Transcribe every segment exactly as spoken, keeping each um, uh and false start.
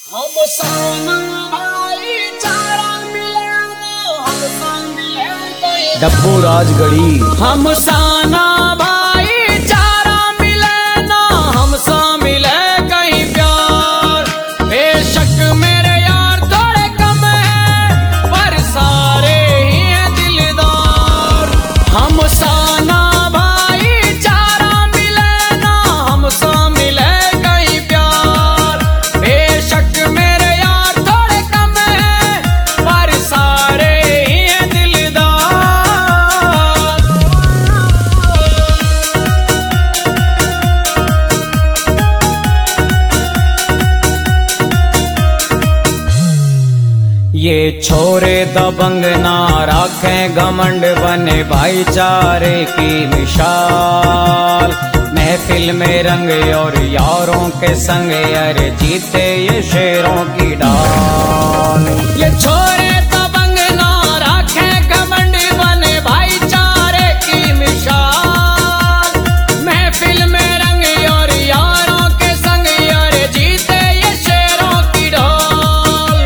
हम डब्बू राजगढ़ी हम साना भाई चारा मिले ना हमसा मिले कहीं प्यार। बेशक मेरे यार थोड़े कम है पर सारे ही हैं दिलदार। हम साना भाई चारा मिले ना हमसा मिले कहीं प्यार। बेशक मेरे यार थोड़े कम है पर सारे ही हैं दिलदार। ये छोरे दबंग ना राखें घमंड बने भाईचारे की मिसाल। महफिल में रंग और यारों के संग अरे जीते ये शेरों की डाल। ये छोरे दबंग ना राखें घमंड बने भाईचारे की मिसाल। महफिल में रंग और यारों के संग अरे जीते ये शेरों की डाल।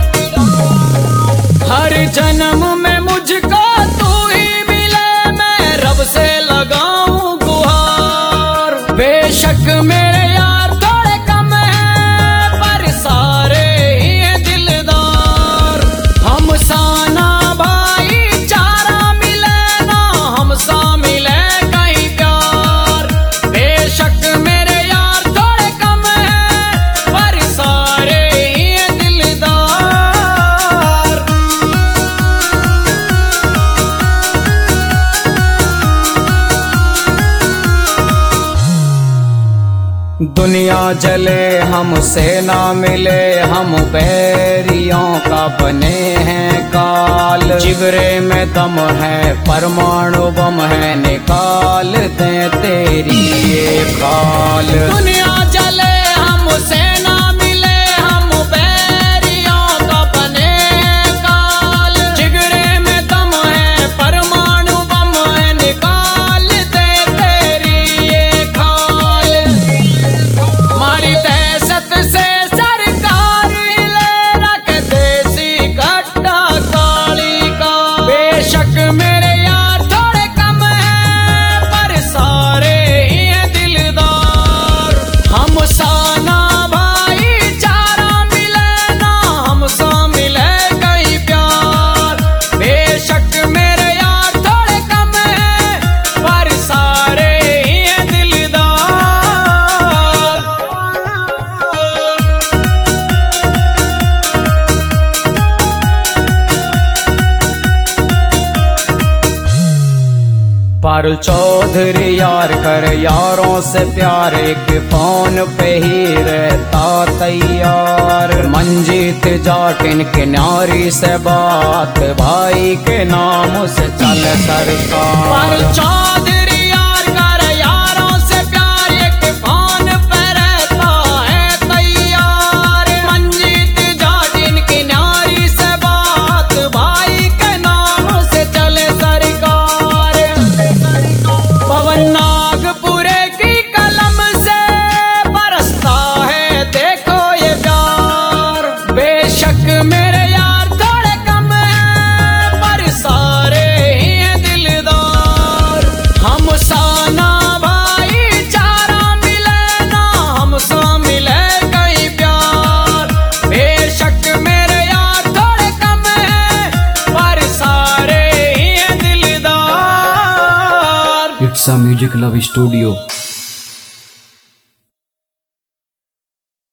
हर जन्म में मुझको तू ही मिले मैं रब से लगाऊं गुहार। बेशक मेरे यार थोड़े कम हैं पर सारे ही हैं दिलदार। हम साना भाई चारा मिले ना हमसा मिले कहीं प्यार। बेशक मेरे यार थोड़े कम हैं पर सारे ही हैं दिलदार। दुनिया जले हमसे ना मिले हम बैरियों का बने हैं काल। जिगरे में दम है परमाणु बम है निकाल दे तेरी ये काल। दुनिया जले हमसे ना मिले हम बैरियों का बने हैं काल। जिगरे में दम है परमाणु बम है निकाल दे तेरी ये खाल। हमारी दहशत से सरकार ले रख देसी गड्ढा काली का। बेशक मेरे यार थोड़े कम हैं पर सारे ही हैं दिलदार। हम साना भाई चारा मिले ना हमसा मिले कहीं प्यार। बेशक मेरे यार थोड़े कम हैं पर सारे ही हैं दिलदार। पारुल चौधरी यार कर यारों से प्यार एक फोन पे ही रहता तैयार। मंजीत जाटिन के नारी से बात भाई के नाम से चल सरकार। पारुल चौधरी यार कर यारों से प्यार एक फोन पे रहता है तैयार। मंजीत जाटिन की नारी से बात भाई के नाम से चले सरकार। पवन नागपुरे की कलम से बरसता है देखो ये प्यार। बेशक मेरे यार थोड़े कम हैं पर सारे ही हैं दिलदार। हम साना भाई चारा मिले ना हमसा मिले कहीं प्यार। बेशक मेरे यार थोड़े कम हैं पर सारे ही हैं दिलदार। It's a music love studio.